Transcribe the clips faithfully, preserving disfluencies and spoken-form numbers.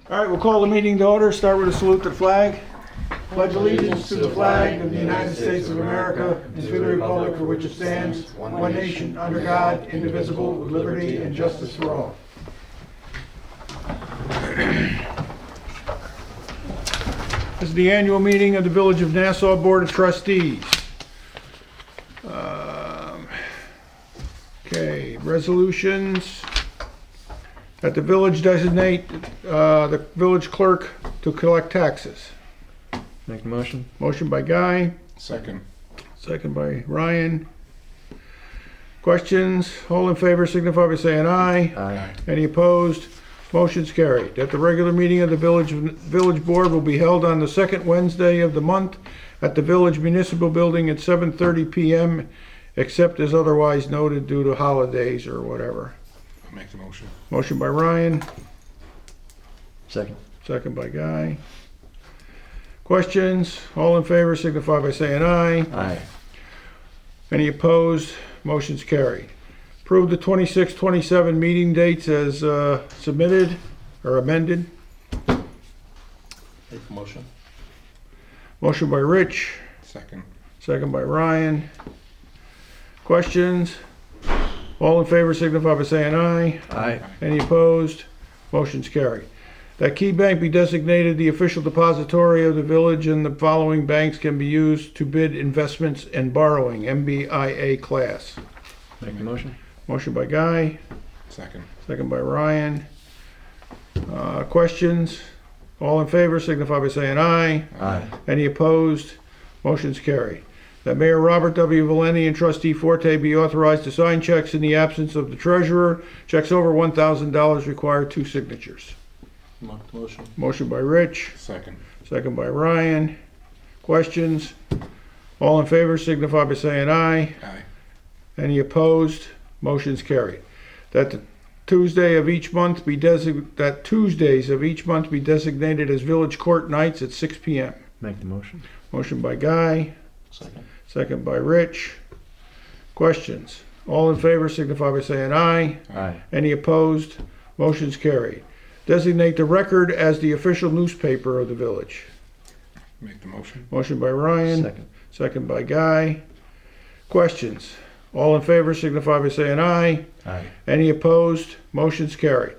All right, we'll call the meeting to order. Start with a salute to the flag. Pledge allegiance to the flag of the United States of America and to the republic for which it stands, one nation, under God, indivisible, with liberty and justice for all. This is the annual meeting of the Village of Nassau Board of Trustees. Um, Okay, resolutions. That the village designate uh, the village clerk to collect taxes. Make the motion. Motion by Guy, Second. second by Ryan. Questions? All in favor signify by saying aye. Aye. Any opposed? Motion's carried. That the regular meeting of the village village board will be held on the second Wednesday of the month at the village municipal building at seven thirty p m except as otherwise noted due to holidays or whatever. I'll make the motion. Motion by Ryan, Second. second by Guy. Questions? All in favor signify by saying aye. Aye. Any opposed? Motion's carried. Approve the twenty-six twenty-seven meeting dates as uh, submitted or amended. Make the motion. Motion by Rich, Second. second by Ryan. Questions? All in favor signify by saying aye. Aye. Any opposed? Motion's carried. That Key Bank be designated the official depository of the village and the following banks can be used to bid investments and borrowing, M B I A class. Make the motion. Motion by Guy, Second. second by Ryan. Uh, questions? All in favor signify by saying aye. Aye. Any opposed? Motion's carried. That Mayor Robert W. Valeni and Trustee Forte be authorized to sign checks in the absence of the treasurer. Checks over one thousand dollars require two signatures. Make the motion. Motion by Rich, Second. second by Ryan. Questions? All in favor signify by saying aye. Aye. Any opposed? Motion's carried. That the Tuesday of each month be desig, that Tuesdays of each month be designated as village court nights at six p m Make the motion. Motion by Guy, Second. second by Rich. Questions? All in favor signify by saying aye. Aye. Any opposed? Motion's carried. Designate the Record as the official newspaper of the village. Make the motion. Motion by Ryan, Second. second by Guy. Questions? All in favor signify by saying aye. Aye. Any opposed? Motion's carried.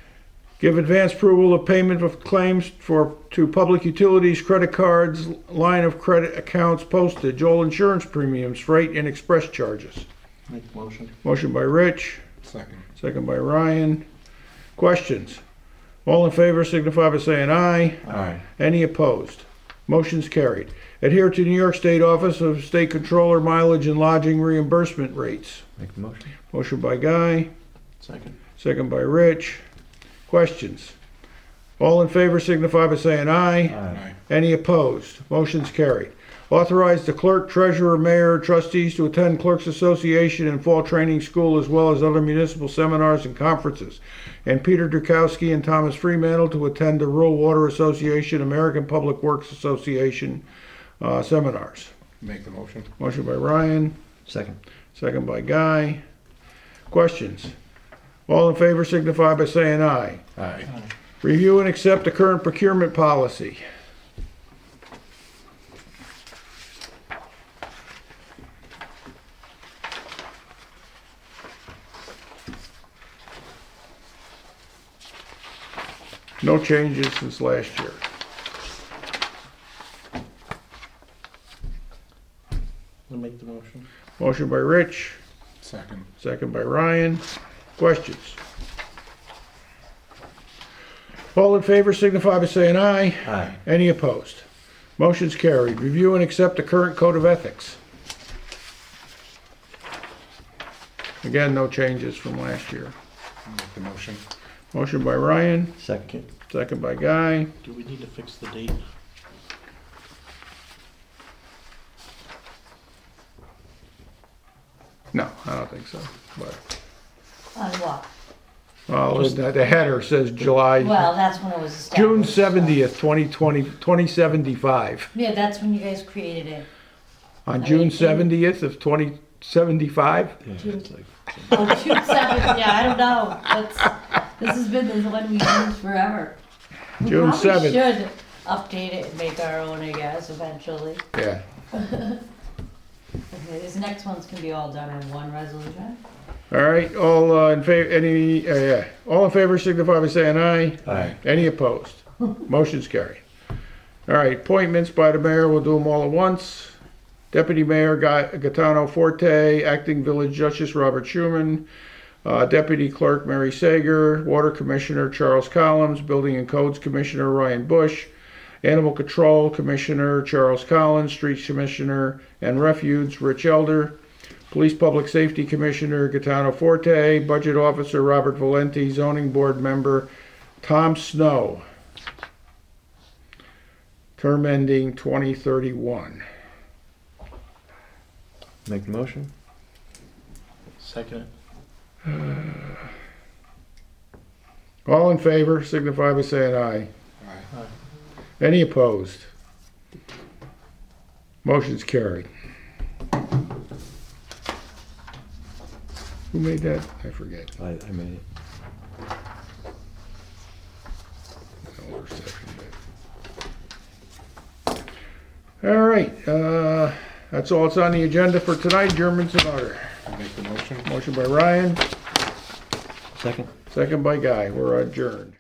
Give advance approval of payment of claims for to public utilities, credit cards, line of credit accounts, postage, all insurance premiums, freight, and express charges. Make the motion. Motion by Rich, Second. second by Ryan. Questions? All in favor signify by saying aye. Aye. Any opposed? Motion's carried. Adhere to New York State Office of State Controller mileage and lodging reimbursement rates. Make the motion. Motion by Guy, Second. second by Rich. Questions? All in favor signify by saying aye. Aye. Any opposed? Motion's carried. Authorize the clerk, treasurer, mayor, trustees to attend Clerks Association and Fall Training School as well as other municipal seminars and conferences. And Peter Dukowski and Thomas Fremantle to attend the Rural Water Association, American Public Works Association uh, seminars. Make the motion. Motion by Ryan, Second. second by Guy. Questions? All in favor signify by saying aye. Aye. Review and accept the current procurement policy. No changes since last year. I'll make the motion. Motion by Rich, Second. second by Ryan. Questions? All in favor signify by saying aye. Aye. Any opposed? Motion's carried. Review and accept the current code of ethics. Again, no changes from last year. Make the motion. Motion by Ryan, Second. second by Guy. Do we need to fix the date? No, I don't think so. But On what? well, the the header says July, Well, that's when it was established. June so- seventieth, twenty twenty, twenty seventy-five. Yeah, that's when you guys created it. On I June mean, seventieth of twenty seventy-five. Yeah, June- it's like, Oh, June seventh, yeah, I don't know. That's, this has been the one we used forever. We June probably seventh. should update it and make our own, I guess, eventually. Yeah. Okay, these next ones can be all done in one resolution. All right, all uh, in favor, any, uh, yeah, all in favor signify by saying aye. Aye. Any opposed? Motion's carried. All right, appointments by the mayor, we'll do them all at once. Deputy Mayor Ga- Gaetano Forte, Acting Village Justice Robert Schuman, uh, Deputy Clerk Mary Sager, Water Commissioner Charles Collins, Building and Codes Commissioner Ryan Bush, Animal Control Commissioner Charles Collins, Streets Commissioner and Refuge Rich Elder, Police Public Safety Commissioner Gaetano Forte, Budget Officer Robert Valenti, Zoning Board Member Tom Snow. Term ending twenty thirty-one. Make the motion. Second. All in favor signify by saying aye. Aye. Any opposed? Motion's carried. Who made that? I forget. I, I made it. Elder seconded it. All right, uh, that's all that's on the agenda for tonight. German's in order. I'll make the motion. Motion by Ryan, Second. second by Guy. We're adjourned.